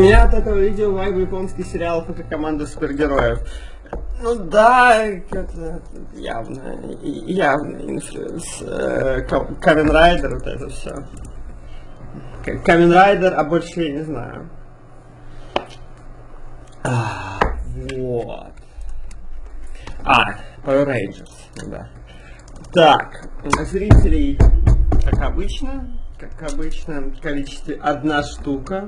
меня от этого видео вайб японский сериал «Как команда супергероев». Ну да, это явный инфлюенс. Kamen Rider, вот это все. Kamen Rider, а больше я не знаю. Вот. Power Rangers, да. Так, зрителей, как обычно, в количестве одна штука.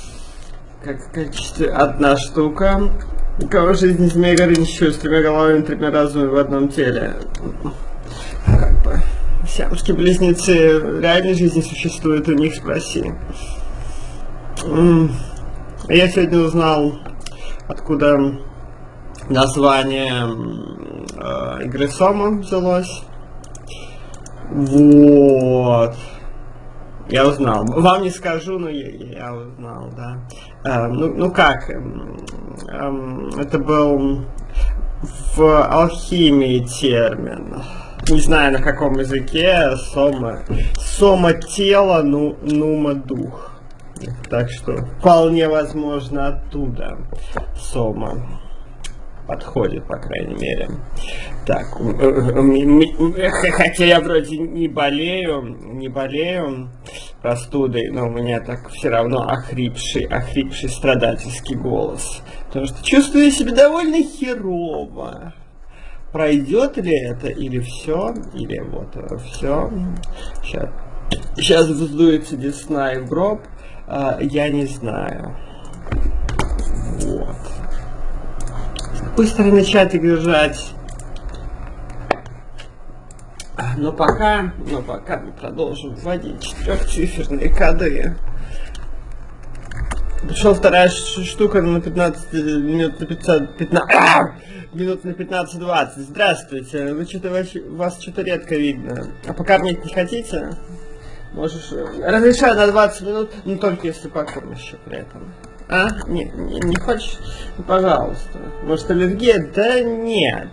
У кого жизнь из Змея Горыныча с тремя головами, тремя разумами в одном теле. Как бы. Сиамские близнецы в реальной жизни существуют, у них спроси. Я сегодня узнал, откуда название игры Сома взялось. Вот. Я узнал. Вам не скажу, но я узнал, да. Это был в алхимии термин. Не знаю, на каком языке. Сома тело, нума дух. Так что вполне возможно оттуда Сома подходит, по крайней мере. Так, хотя я вроде не болею простудой, но у меня так все равно охрипший страдательский голос. Потому что чувствую себя довольно херово. Пройдет ли это, или все, или вот все. Сейчас вздуется десна и в гроб. Я не знаю. Вот. Быстро начать держать. Но пока мы продолжим вводить четырехциферные коды. Пришел вторая штука на 15 минут на 15-20. Здравствуйте. Вас что-то редко видно. А покормить не хотите? Можешь. Разрешаю на 20 минут, но только если покормишь еще при этом. Не хочешь? Ну, пожалуйста. Может, аллергия? Да нет.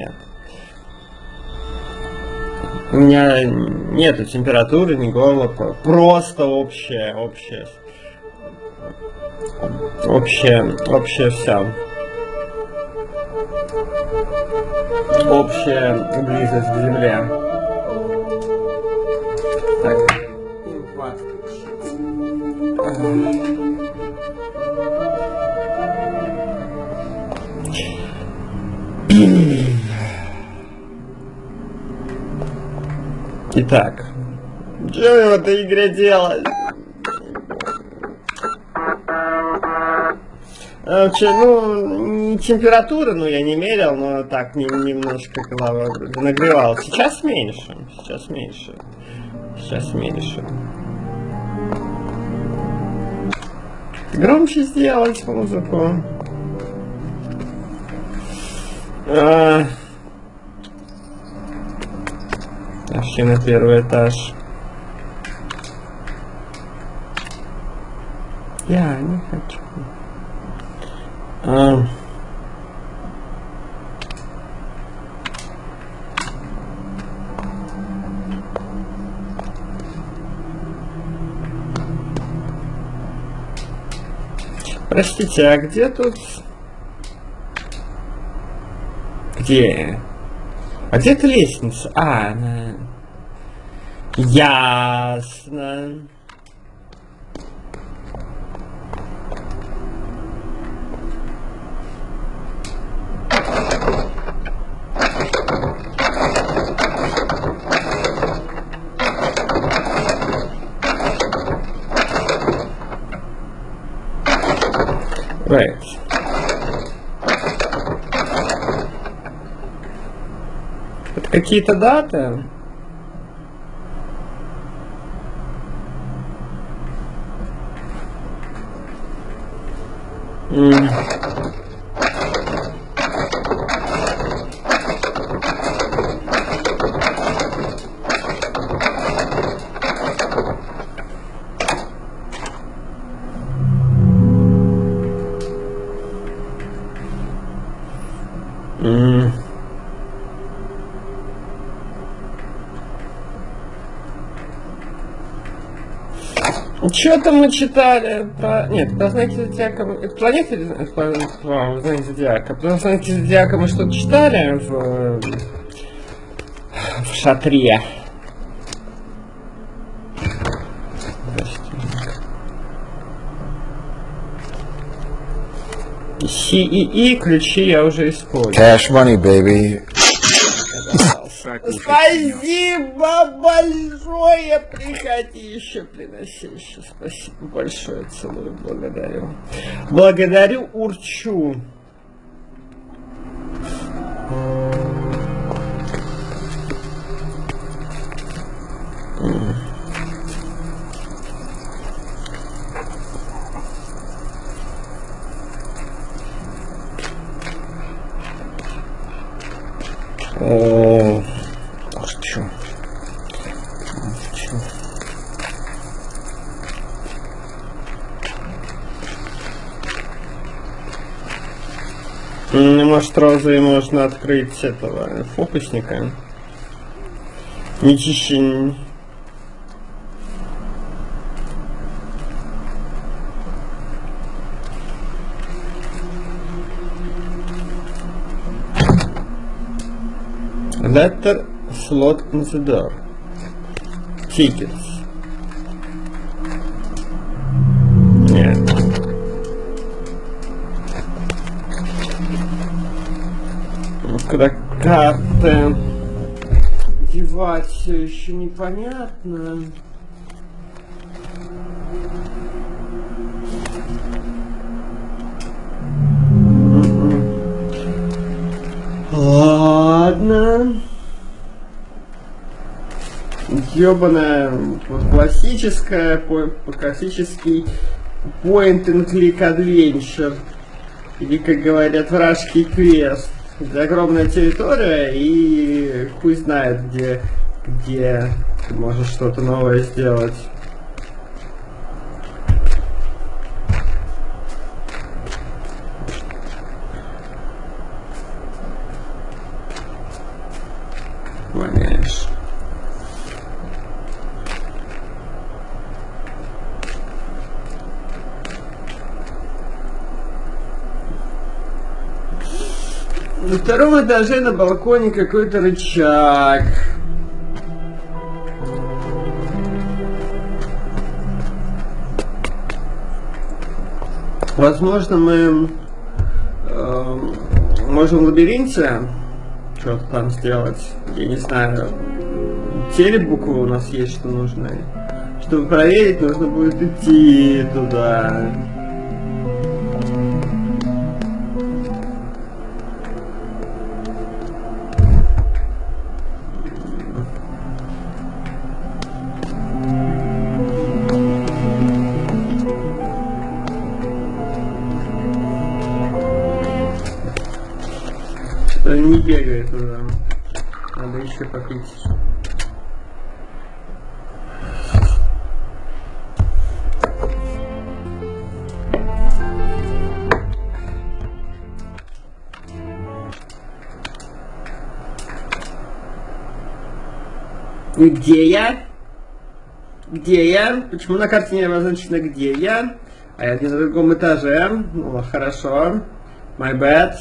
У меня нету температуры, ни голода. Просто общее все. Общая близость к земле. Так. Итак, что в этой игре делать? Вообще, не температура, я не мерил, но так немножко голова нагревала. Сейчас меньше. Громче сделать музыку. Вообще на первый этаж. Я не хочу. Простите, а где тут? Где? А где-то лестница? Она... Ясно. Right. Это какие-то даты? Что-то мы читали про... Нет, про знаки зодиака... Это планета или про знаки зодиака? Про знаки зодиака мы что-то читали в шатре. CEE ключи я уже использовал. Cash money, baby. Спасибо большое! Приходи еще, приноси еще. Спасибо большое, целую, благодарю. Благодарю, урчу. О, урчу. Урчу. Может, розой можно открыть этого фокусника? Не чище. Letter slot in the door. Tickets. Нет. Когда карты девать все еще непонятно. Ладно. Ёбаная классический point and click adventure. Или, как говорят, вражеский квест. Это огромная территория, и хуй знает, где ты можешь что-то новое сделать. Воняешь. На втором этаже на балконе какой-то рычаг. Возможно, мы можем в лабиринте что-то там сделать. Я не знаю, те ли буквы у нас есть, что нужны. Чтобы проверить, нужно будет идти туда. Не бегает туда. Надо еще попить. Где я? Где я? Почему на карте не обозначено, где я? А я не на другом этаже. Ну, хорошо. My bad.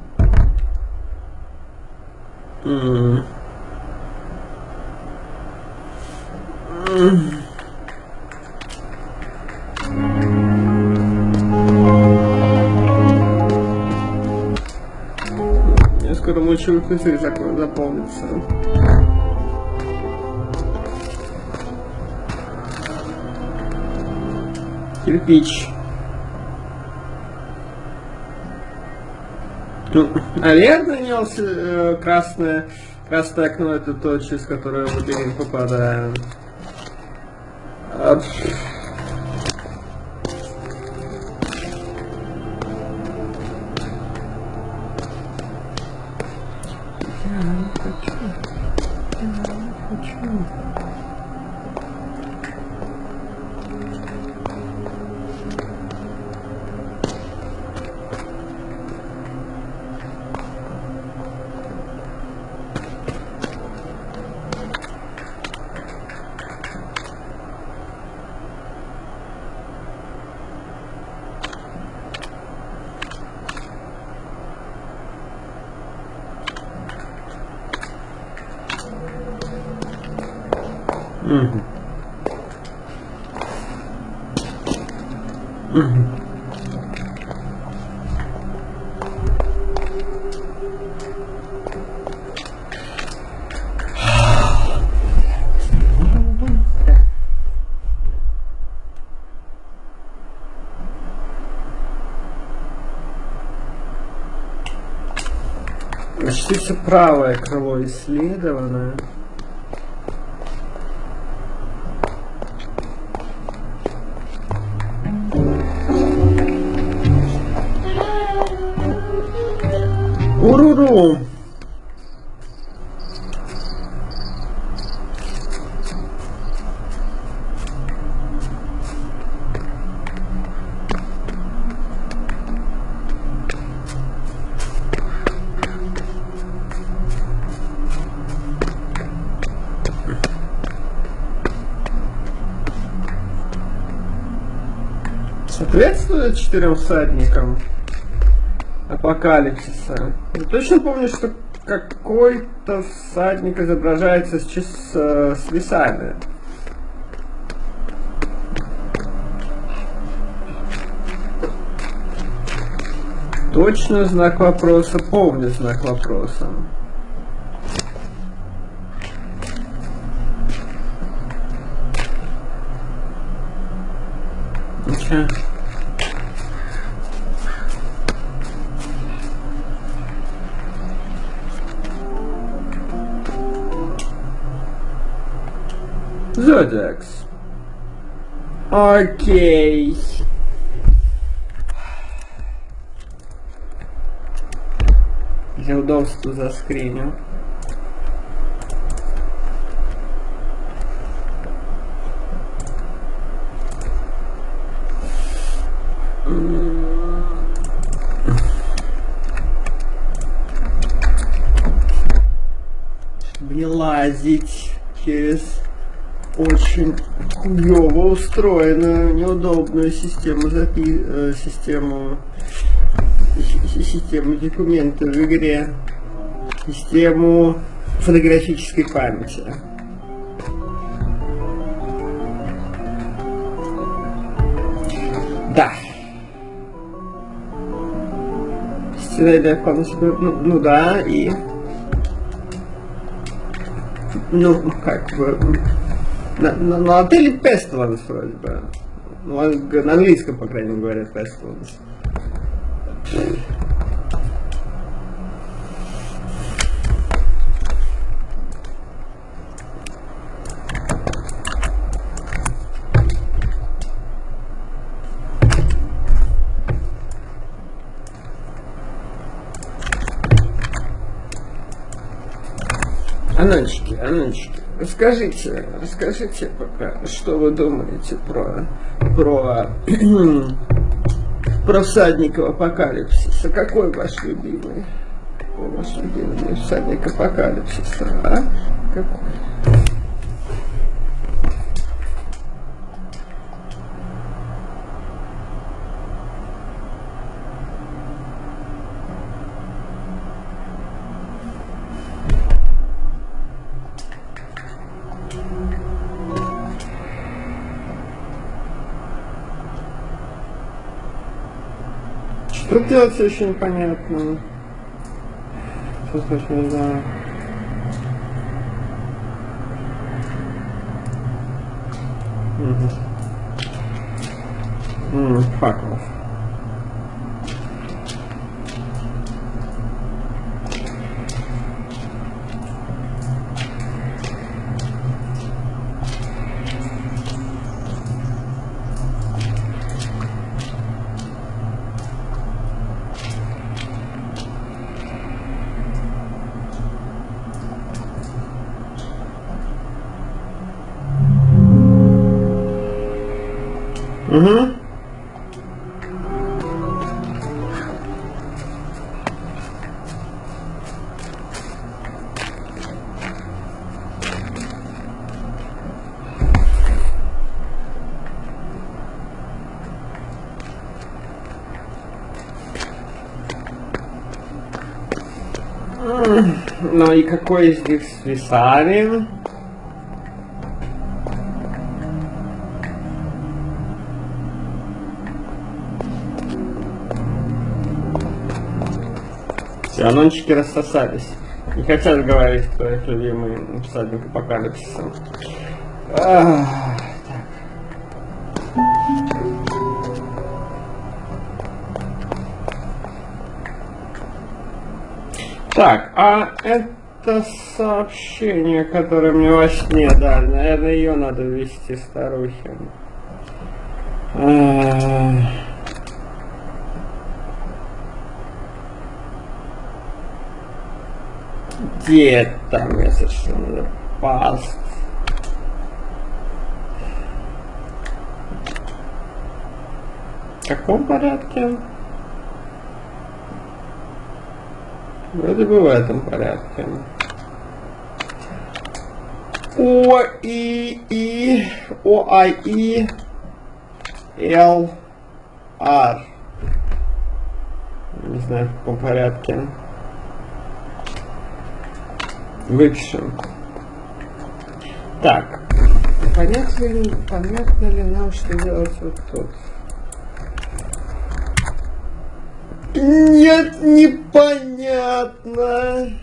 Я скоро мочевой пузырь заполнится. Кирпич. Ну, а верно нанес красное окно, это то, через которое в лабиринт попадаем. Мгм. Мгм. Почти все правое крыло исследовано. Уруру! Соответствует 4 всадникам апокалипсиса. Я точно помню, что какой-то всадник изображается с весами. Точно знак вопроса, помню знак вопроса. Okay. Zodiacs. Окей. Для удобства заскриню. Чтобы не лазить через очень хуёво устроенную, неудобную систему систему документов в игре, систему фотографической памяти. Да. Сценарий полностью, ну да, и ну как бы на отеле Pestilence вроде бы. Ну, на английском, по крайней мере, говорят Pestilence. Анончики, расскажите пока, что вы думаете про всадников апокалипсиса. Какой ваш любимый? Какой ваш любимый всадник апокалипсиса, а? Какой? Что делать, очень непонятно. Что точно не знаю. Fuck off. Угу. Ну и какой из них с весами? Все, анончики рассосались. Не хотят говорить, кто их любимый всадник апокалипсиса. Так, а это сообщение, которое мне во сне дали, наверное, ее надо ввести старухе. Где там я совершенно паст? В каком порядке? Вроде бы в этом порядке. L-R. Не знаю, в каком порядке. Выпишем. Так. Понятно ли нам, что делать вот тут? Нет, непонятно.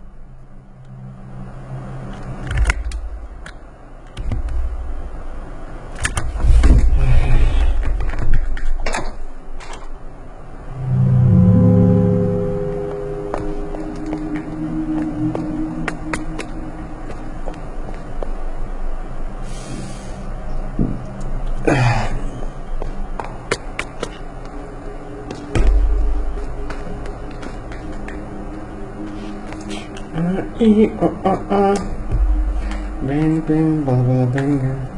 Bang bang blah blah bang.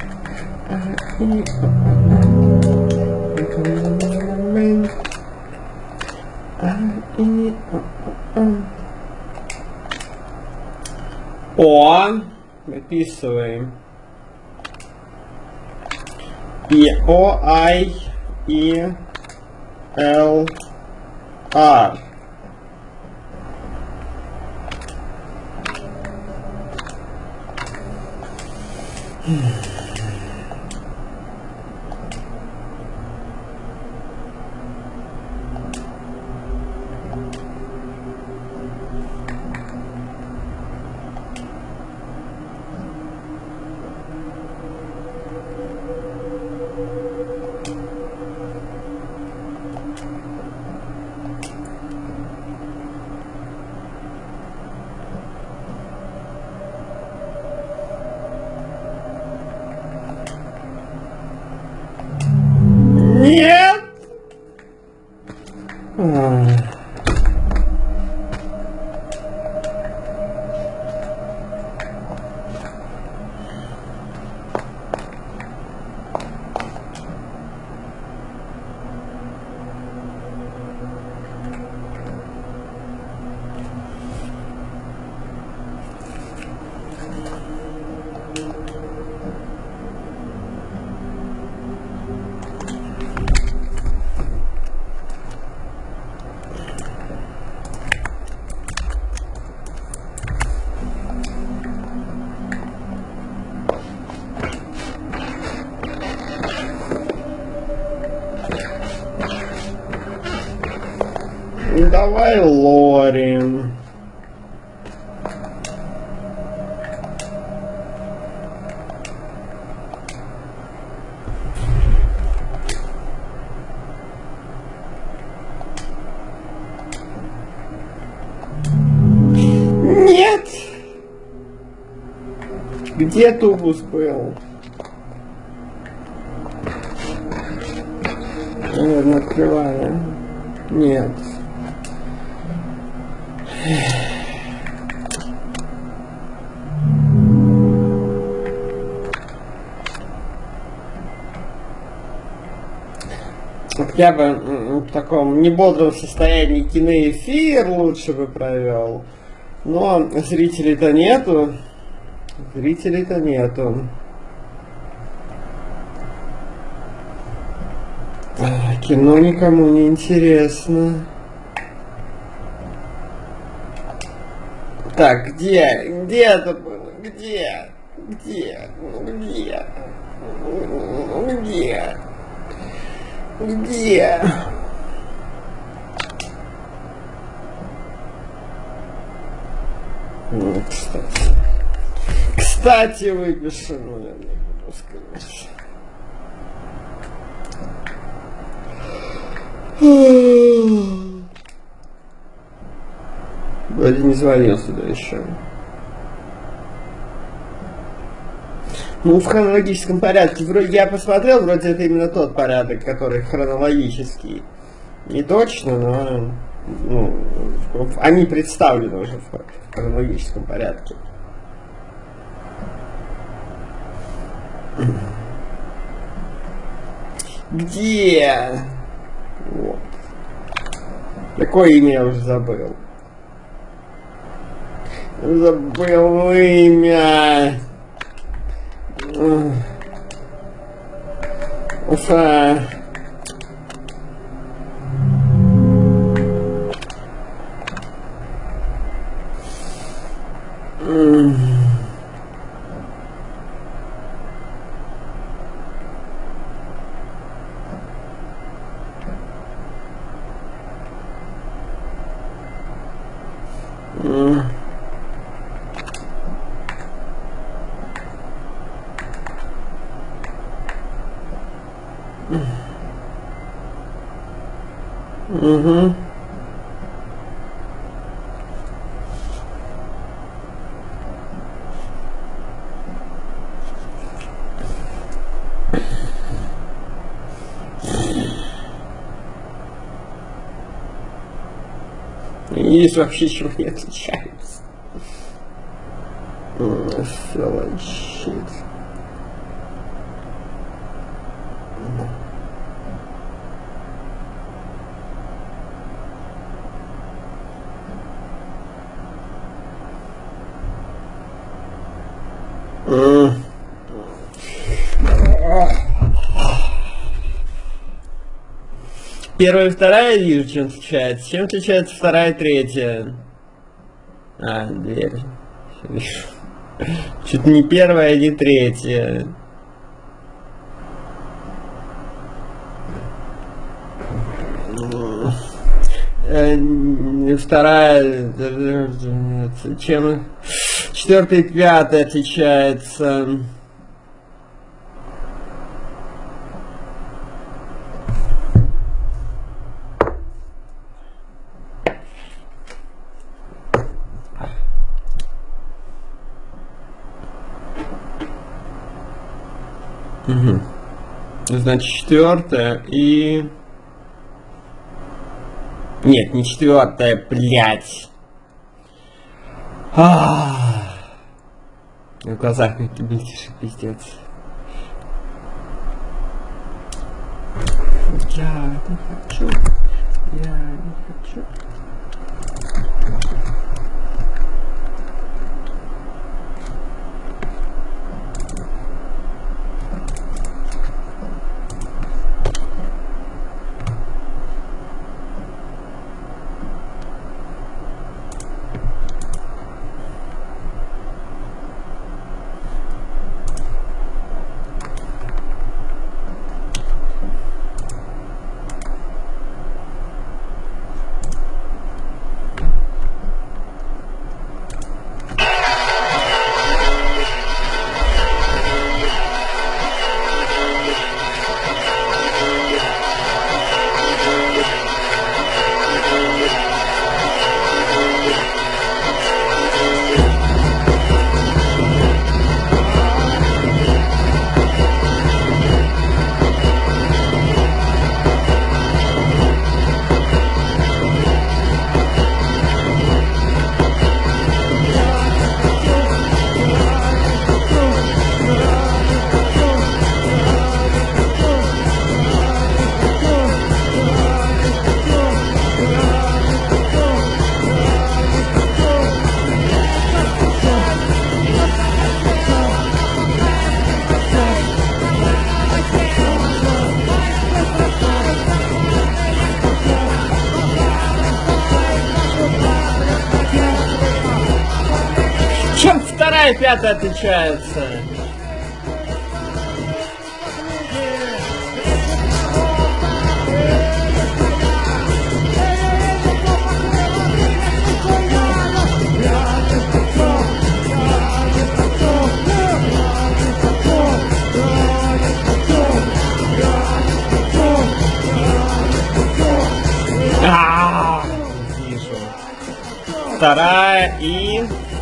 О, выписываем. P-O-I-E-L-R. Нет! Давай Лори. Нет! Где тубус был? Наверное, открывали. Нет. Я бы в таком небодром состоянии киноэфир лучше бы провел. Но зрителей-то нету. Зрителей-то нету. Кино никому не интересно. Так, где? Где это было? Где? Где? Где? Где? Где? кстати, выпишу, наверное, конечно. Вроде не звонил сюда еще. Ну, в хронологическом порядке. Вроде я посмотрел, вроде это именно тот порядок, который хронологический. Не точно, но ну, они представлены уже в хронологическом порядке. Где? Вот. Какое имя я уже забыл? Забыл имя. Уфа. Угу. Есть вообще чего не отличаются. Фellowship. Первая и вторая вижу, чем отличается. Чем отличается вторая и третья? А, дверь. Чуть не первая, не третья. Вторая, чем четвертая и пятая отличается. Угу. Значит, четвертая и... Нет, не четвертая, блядь. В глазах мне блестишь, пиздец. Я не хочу. Я не хочу. Чем вторая и пятая отличаются? вторая и...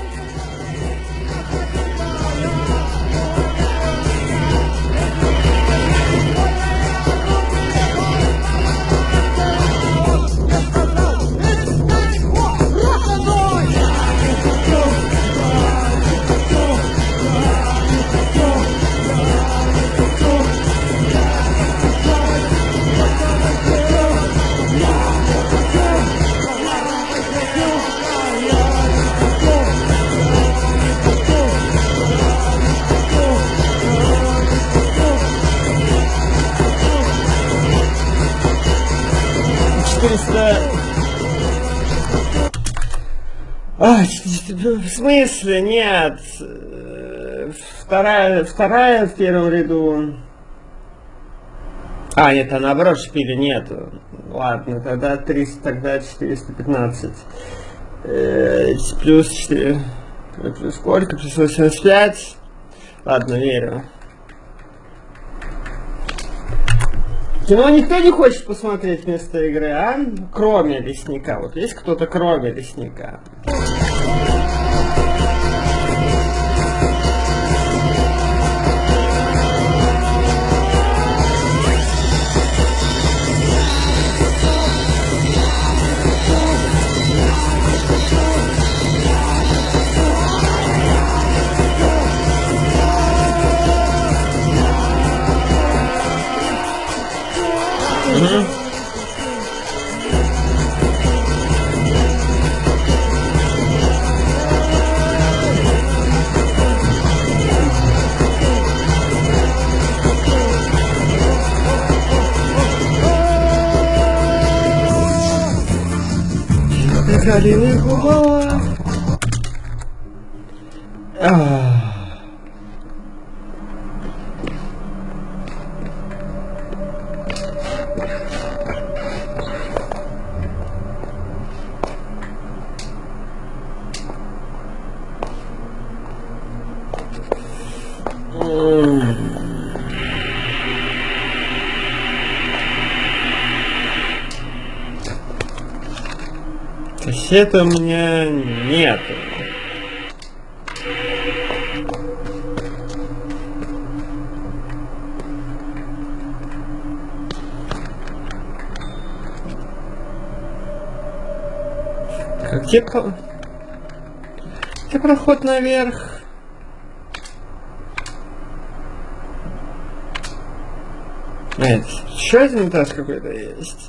В смысле? Нет. Вторая в первом ряду. А, нет, а наоборот шпиля нету. Ладно, тогда 300, тогда 415. Плюс 4. Плюс сколько? Плюс 85. Ладно, верю. Кино никто не хочет посмотреть вместо игры, а? Кроме лесника. Вот есть кто-то кроме лесника? Калины губа. Кассеты у меня нет. Где проход наверх? Нет, еще один этаж какой-то есть.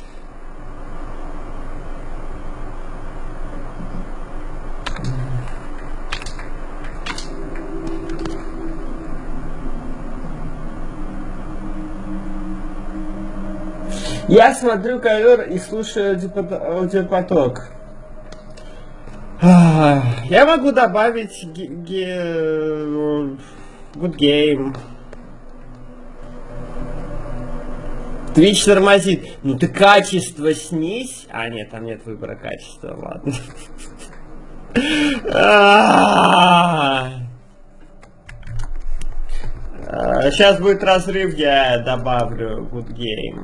Я смотрю ковер и слушаю аудиопоток. Я могу добавить Good Game. Twitch тормозит. Ну ты качество снизь. А, нет, там нет выбора качества, ладно. Сейчас будет разрыв, я добавлю Good Game.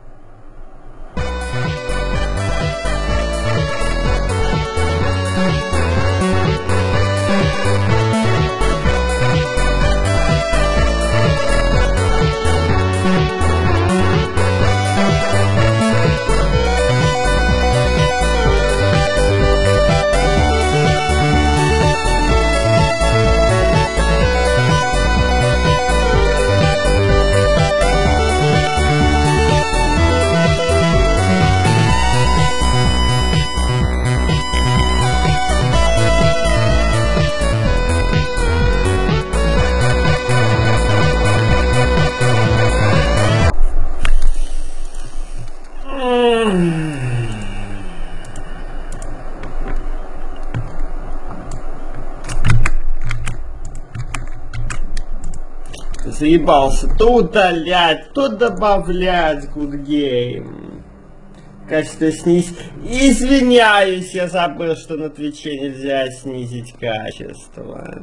Заебался то удалять, то добавлять Good Game. Качество снизить. Извиняюсь, я забыл, что на Твиче нельзя снизить качество.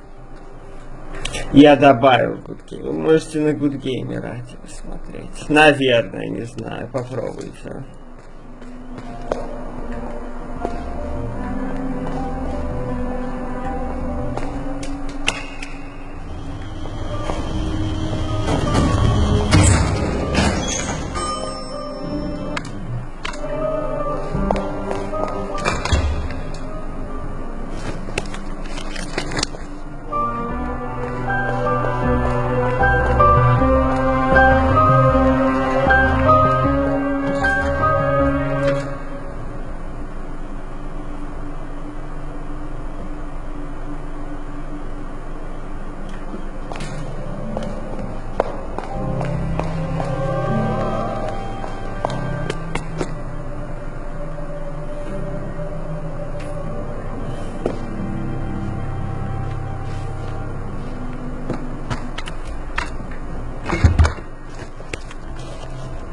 Я добавил Good Game. Вы можете на Good Game ради посмотреть. Наверное, не знаю. Попробуйте.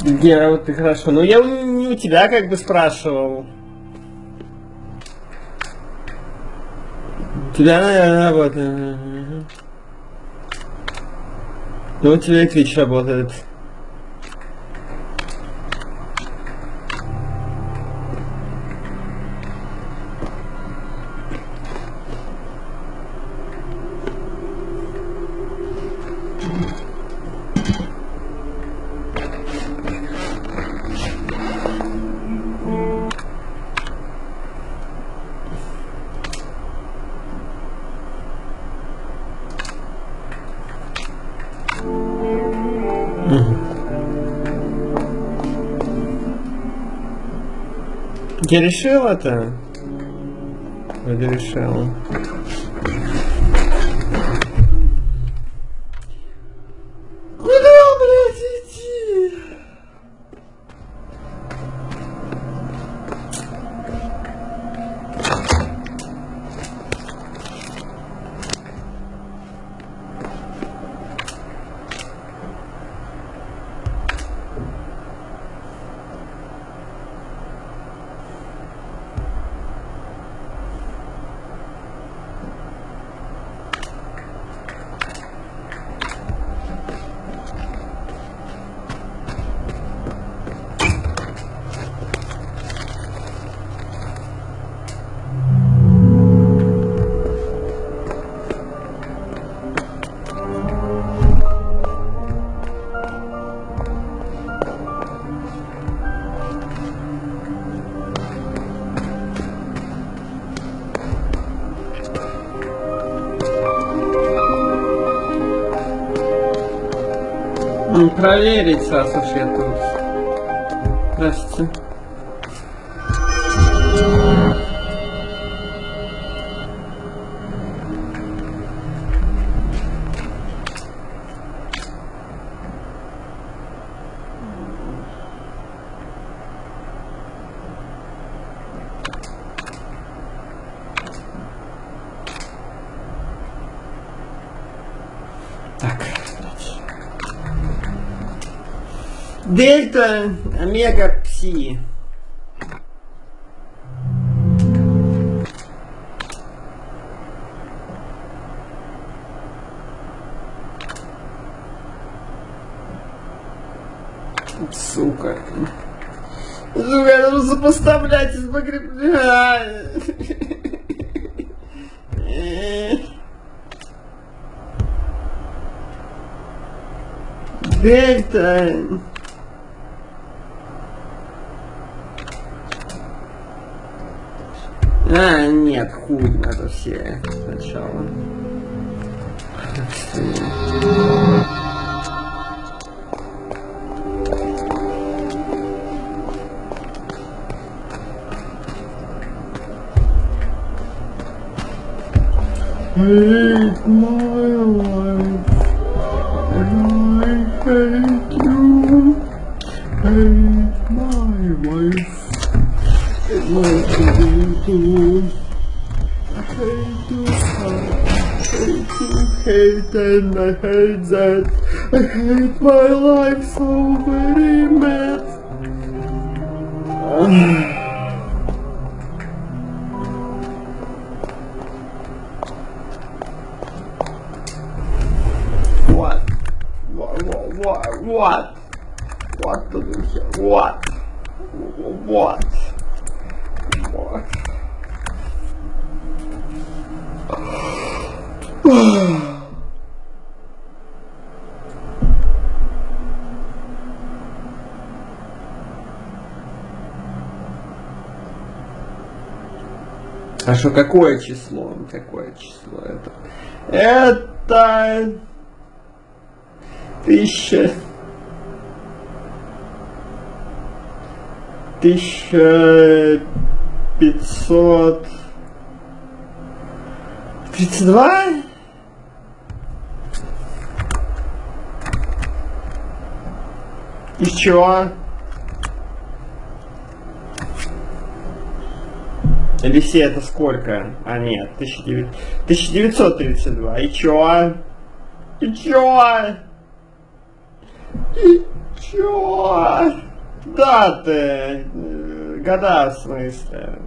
Гера, вот ты хорошо. Ну я не у тебя как бы спрашивал. У тебя, наверное, работает. Ну у тебя и Twitch работает. Я решил это? Вроде решил. Куда, блядь, идти? Проверить, раз уж я тут. Здравствуйте. Дельта, омега, пси. Сука. Сука, надо сопоставлять из Дельта. Нет, хуй, надо все сначала. Hate my life, and I hate you. Hate my wife. I hate to hate and I hate that. I hate my life so very mad. What? What the hell? What? What? А что, какое число? Какое число это? Это 1532? Из чего? Или все это сколько? А нет, 1932. И чё? И чё? И Чё? Даты. Года, в смысле.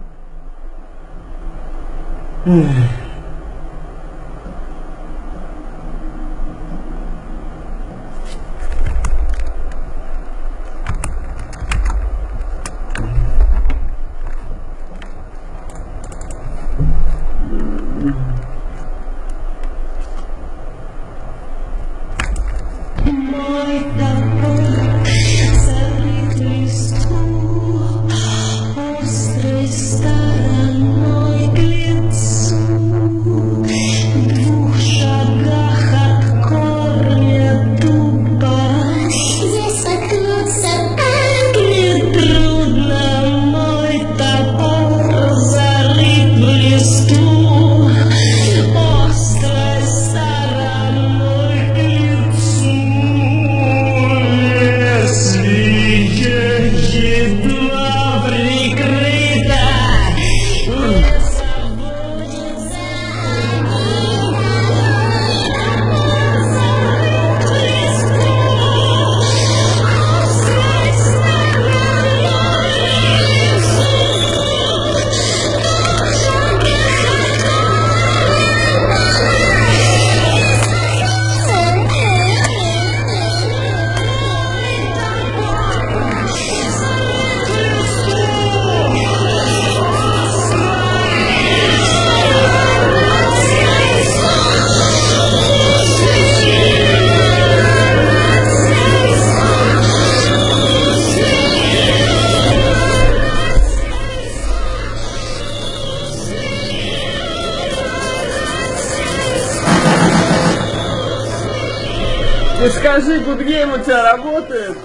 Ты скажи, Гудгейм у тебя работает?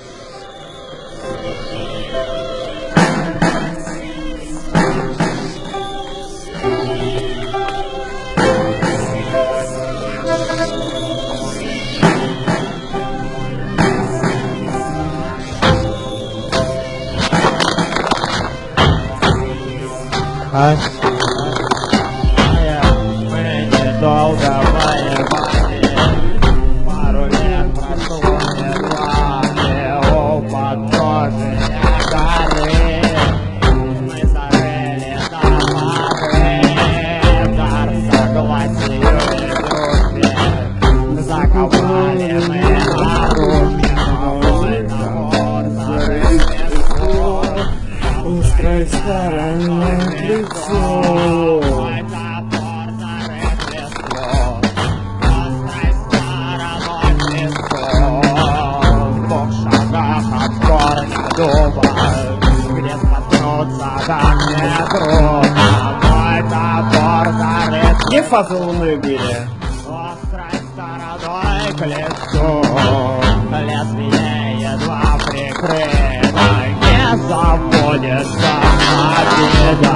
Мы недолго воевали, пару лет прошло едва у подножия горы. Мы зарыли до поры, дар согласию и дружбе, закопали мы оружие, мой топор зарыли свой. Устрой стороной лицо. Мой топор зарыт лесом, острой стороной лесом. В 2 шагах от корня дуба, где споткнуться так нетрудно. Мой топор зарыт Где фаза луны били? острой стороной к лицу. Лезвие едва прикрыто, не забудется обида.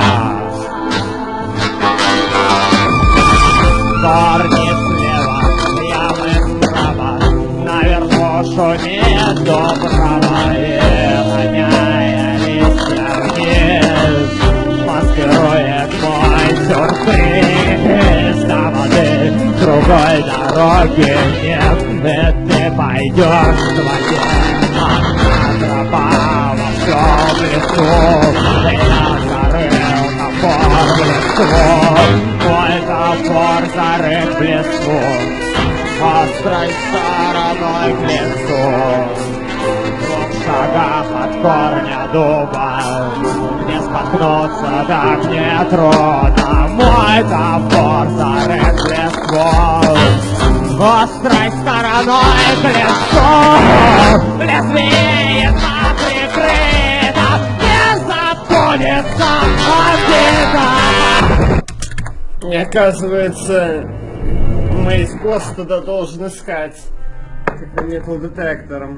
Корни слева, ямы справа, наверху шумит доброго, и роняя листья вниз, маскирует мой сюрприз. До воды другой дороги нет, и ты пойдешь в воде. Тропа во всем лесу, я зарыл топор в лесу. Мой топор зарыт в лесу, острой стороной к лесу. В 2 шагах от корня дуба, не споткнуться так нетрудно. Мой топор зарыт в лесу, острой стороной к лесу. Лезвие едва прикрыто, не забудется обида. И оказывается, мы из Господа должен искать как металлодетектором.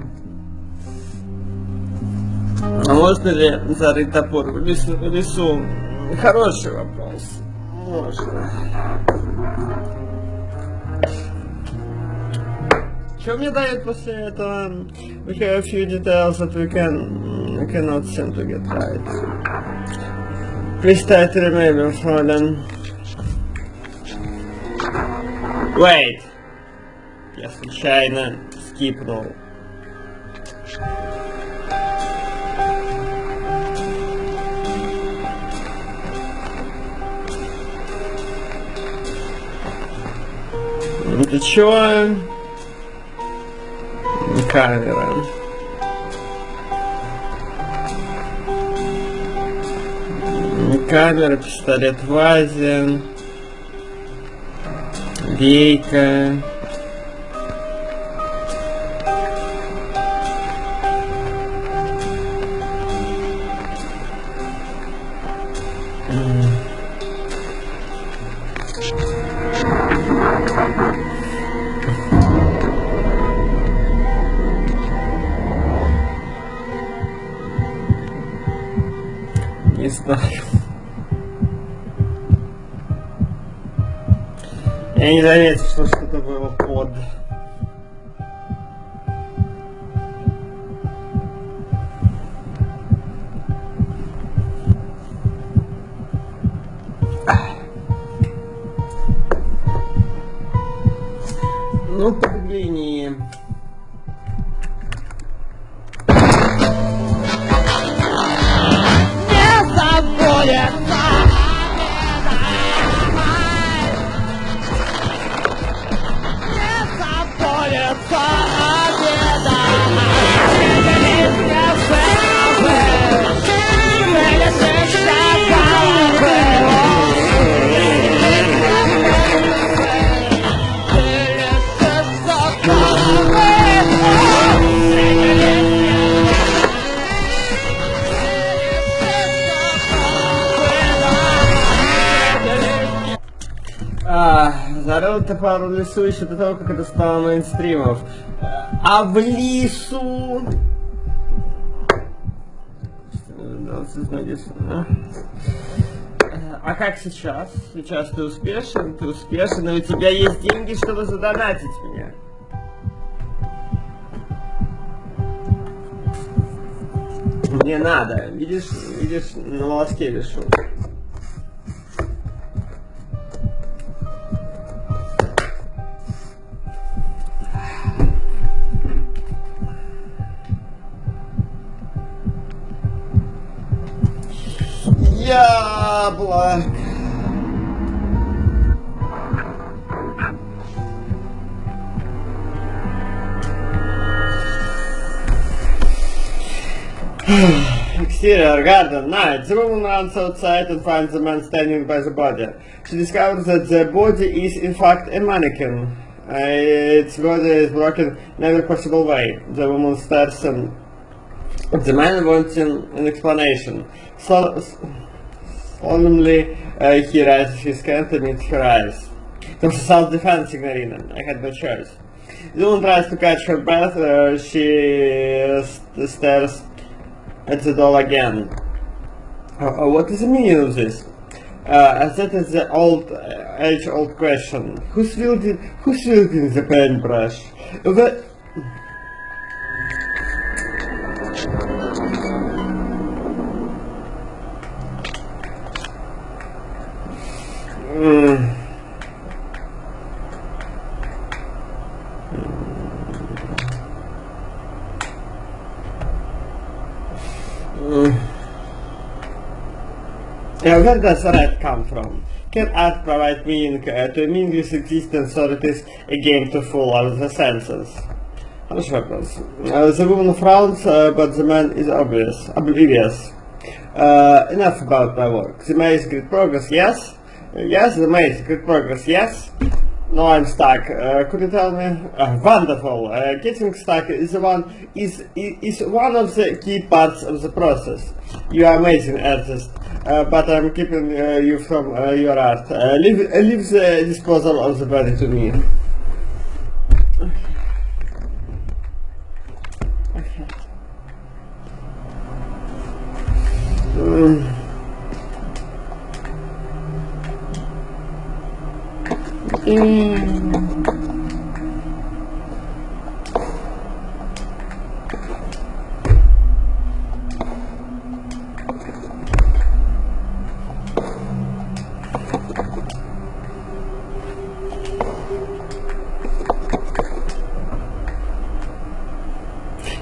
А можно ли зарыть топор в лесу? Хороший вопрос. Можно. Что мне дает после этого? We have a few details that we cannot seem to get right. Please try to remember for them. Wait. Я случайно скипнул Это чё? Камера. Камера, пистолет в вазе. Бейка. Не знаю. Я не заметил, что что-то было под. Ну, подглини. Не забудется. Зарыл это пару в лесу еще до того, как это стало мейнстримов. А в лесу... А как сейчас? Сейчас ты успешен, но у тебя есть деньги, чтобы задонатить меня. Не надо, видишь, на волоске вешу. Яблок. Exterior garden night. The woman runs outside and finds the man standing by the body. She discovers that the body is in fact a mannequin. Its body is broken in every possible way. The woman stares at the man wanting an explanation. Solemnly, he raises his hand and meets her eyes. It was a self-defense, Signorina. I had no choice. The woman tries to catch her breath. She stares at the doll again. What is the meaning of this? That is the age-old question. Who's wielding the paintbrush? Where does red come from? Can art provide meaning to a meaningless existence, or it is a game to fool out the senses? Хороший вопрос. The woman frowns, but the man is oblivious. Enough about my work. The maze great progress, yes? Yes, the maze great progress, yes? No, I'm stuck. Could you tell me? Wonderful. Getting stuck is one of the key parts of the process. You are amazing artist, but I'm keeping you from your art. Leave the disposal of the body to me.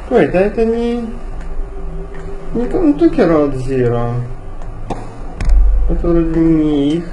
Ой, да это не Kentucky Road Zero. Это вроде не их.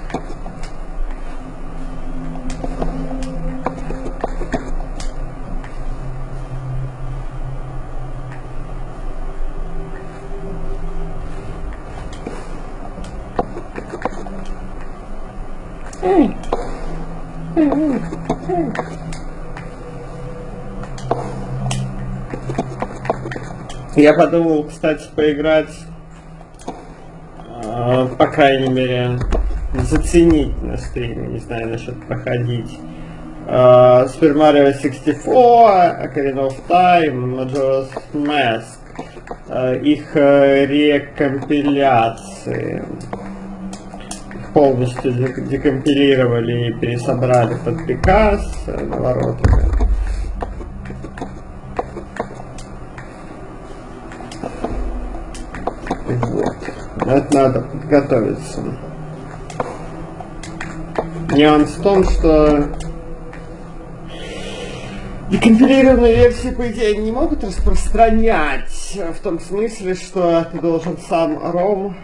Я подумал, кстати, поиграть, по крайней мере, заценить на стриме, не знаю, насчет проходить. Super Mario 64, Ocarina of Time, Majora's Mask, их рекомпиляции. Полностью декомпилировали и пересобрали под приказ наворотами. Вот. Это надо подготовиться. Нюанс в том, что декомпилированные версии, по идее, не могут распространять, в том смысле, что ты должен сам ROM.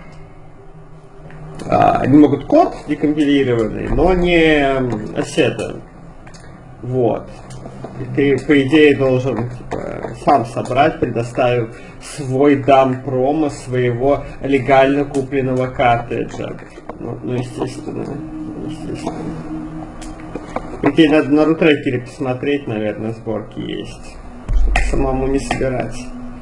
Они могут код декомпилированный, но не ассеты. Вот. И ты, по идее, должен сам собрать, предоставив свой дамп промо своего легально купленного картриджа. Ну, естественно. По идее, надо на рутрекере посмотреть, наверное, сборки есть, чтобы самому не собирать.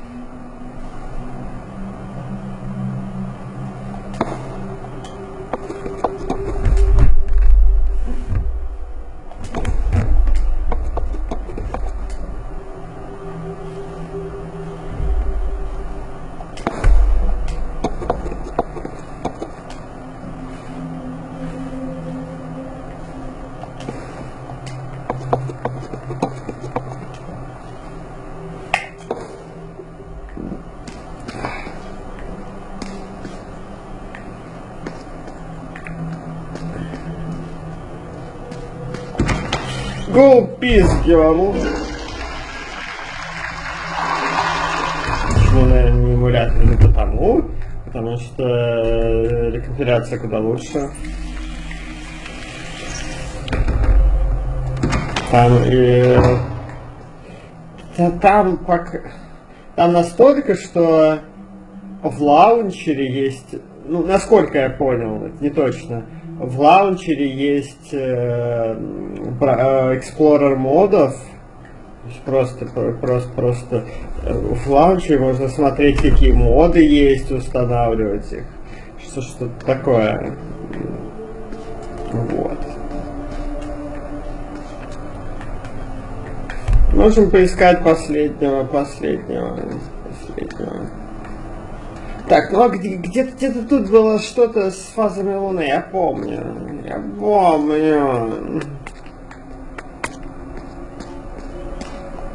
Go пиздил. Почему, наверное, не эмулятор? Не потому что рекомпиляция куда лучше. Там настолько, что в лаунчере есть, ну, насколько я понял, это не точно, в лаунчере есть Explorer модов. Просто в лаунчере можно смотреть, какие моды есть, устанавливать их. Что-то такое. Вот. Можем поискать последнего. Так, ну а где-то тут было что-то с фазами Луны, я помню.